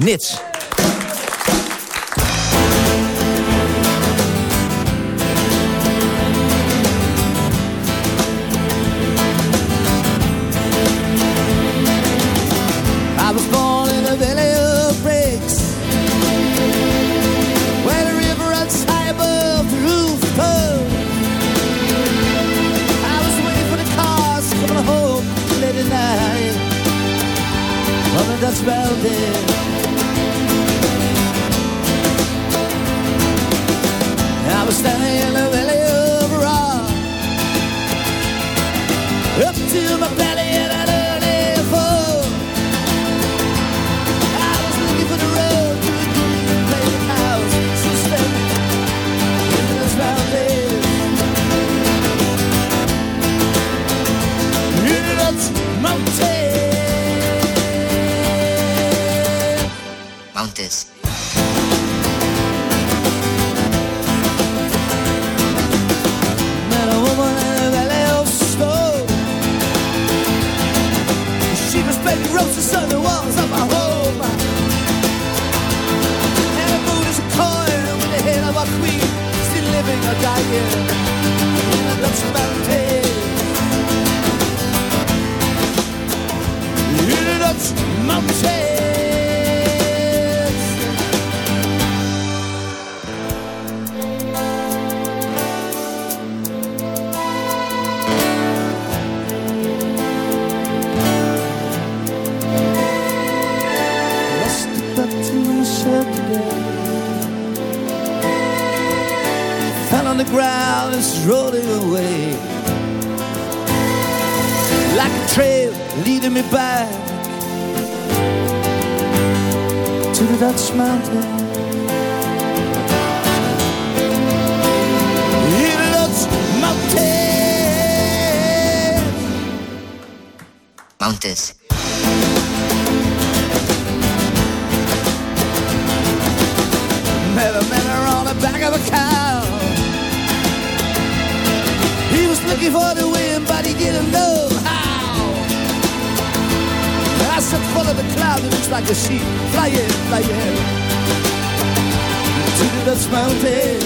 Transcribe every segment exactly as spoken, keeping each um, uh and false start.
Nits. I was born in a valley of bricks, where the river runs high above the roof pub. I was waiting for the cars coming home late at night on the Dutch Mountain. I was standing in the valley of rock, up to my belly in an early fall. I was looking for the road to a green paved house, so standing in the Dutch Mountain. In the Dutch Mountain. Mountains. Met a woman in a valley of snow. She was baking roses on the walls of my home, and a moon is a coin with the head of a queen, still living or dying in the Dutch mountains. In the Dutch mountains. Fell on the ground and it's rolling away, like a trail leading me back to the Dutch mountain. In the Dutch mountain. Mountains. Met a man on the back of a cow. He was looking for the wind, but he didn't know how. I said, follow the cloud, it looks like a sheep flying, flying to the Dutch mountain.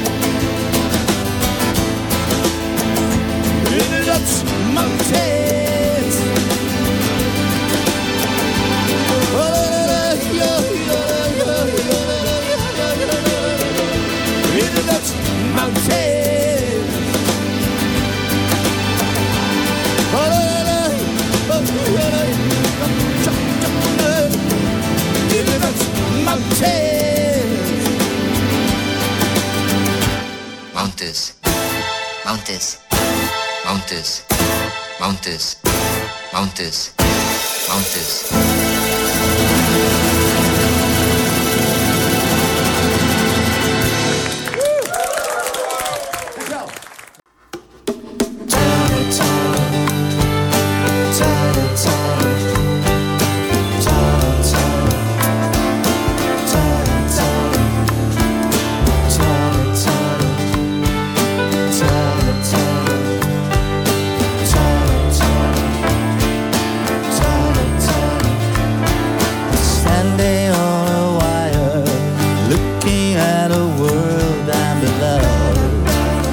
In the Dutch mountains. In the Dutch mountains. In the Dutch mountains. Mountains. Mountains. Mountains. Mountains. Mountains. Mountains. Standing on a wire, looking at a world I'm beloved.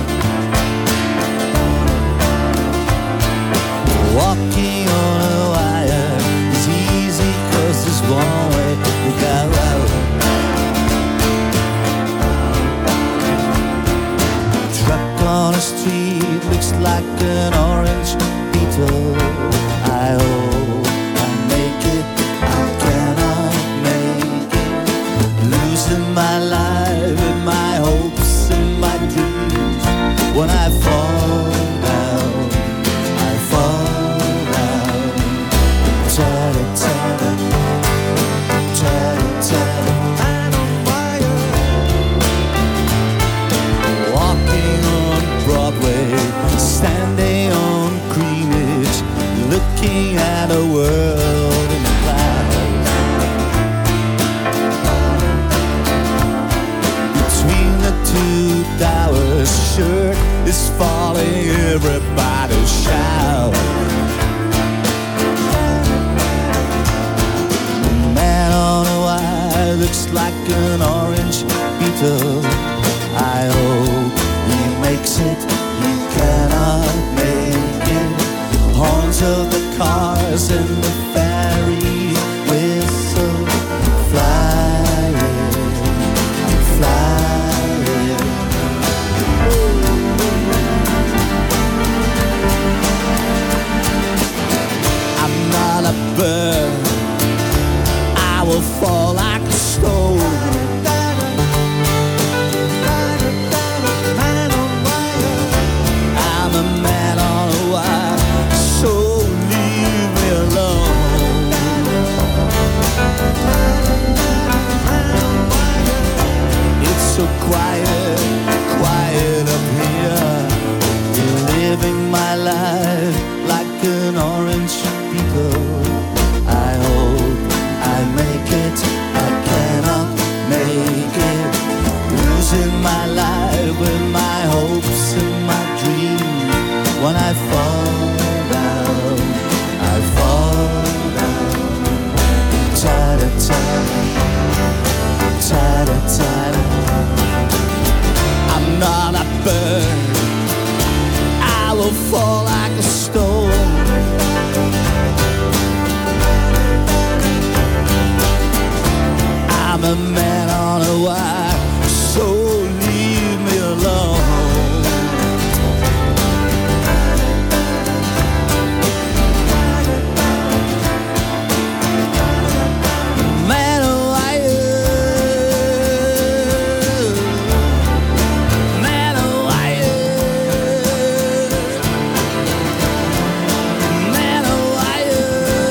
Walking on a wire is easy, cause there's one way to go. Truck on a street looks like an orange beetle. I hope I make it, I cannot make it. Losing my life and my hopes and my dreams. When I fall down, I fall down. Ta-da, ta-da, ta-da, ta-da. I'm on fire. Walking on Broadway, standing on Greenwich, looking at a world in clouds. Between the two towers, shirt is falling, everybody shout. Man on a wire looks like an orange beetle. I hope he makes it, he cannot make it. Horns of the cars and the ferry whistle, flying, I'm flying. I'm not a bird, I will fall like a stone. I'm a man on a wire, so leave me alone. It's so quiet, quiet up here, living my life like an orange beetle. I hope I make it, I cannot make it. Losing my life with my hopes and my dreams. When I fall down, I fall down. Ta-da, ta-da, ta-da, ta-da. I'm not a bird, I will fall like a stone. I'm a man on a wire, so leave me alone. Man on wire, man on wire, man on wire.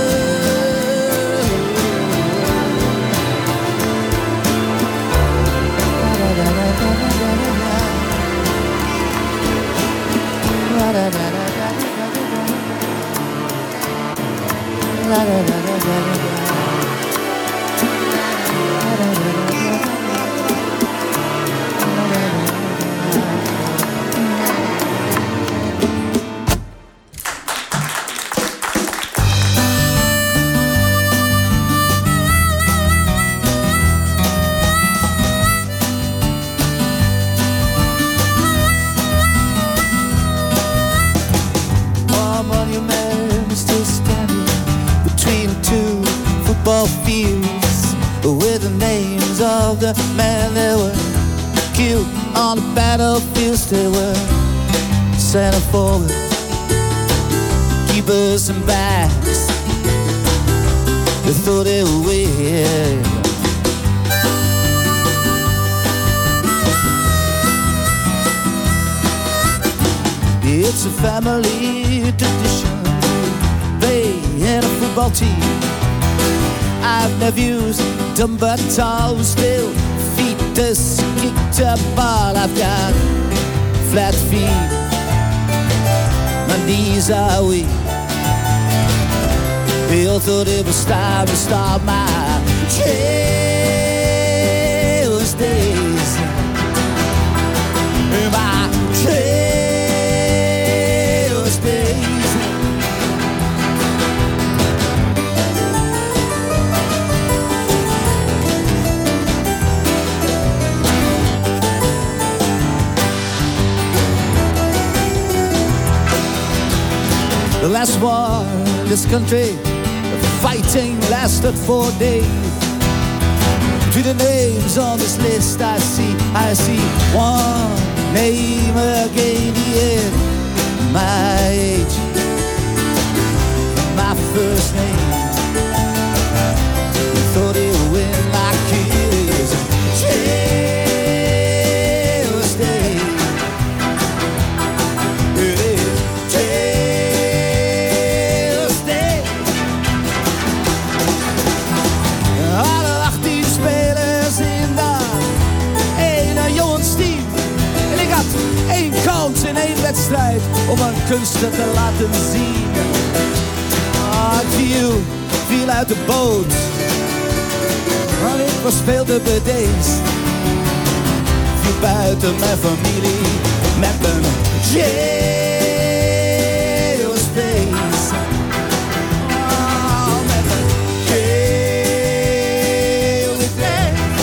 Our monument is still standing between two football fields with the names of the men that were killed on the battlefields. They were center forward, keepers and backs. They thought they were weird. It's a family tradition, they had a football team. I've nephews, dumb but tall, who still feet us kicked a ball. I've got flat feet, my knees are weak. They all thought it was time to start my trails days. My trails days. The last war in this country, the fighting lasted four days. To the names on this list I see, I see one name again, yeah, my age, my first name. Thought it would win like kids. Jails Day. It is Jails Day. Alle achttien spelers in dat ene jongensteam. En ik had één kans in één wedstrijd om een kunsten te laten zien. Ah, ik viel, viel uit de boot. Maar ik was veel te bedeesd. Viel buiten mijn familie met mijn jailspace. Oh, met mijn jailspace.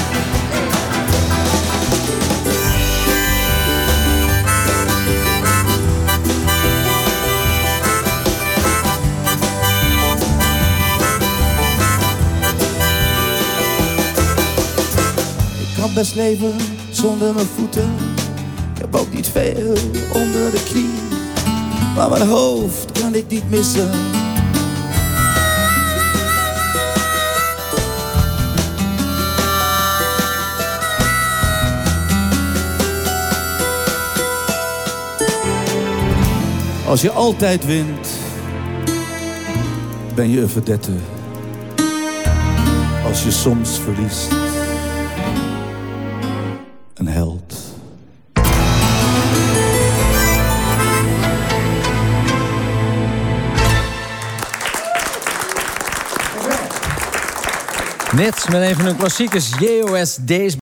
nog best leven zonder mijn voeten. Ik heb ook niet veel onder de knie, maar mijn hoofd kan ik niet missen. Als je altijd wint, ben je een verdette. Als je soms verliest, een held. Net met een van hun klassiekers, J O S Days.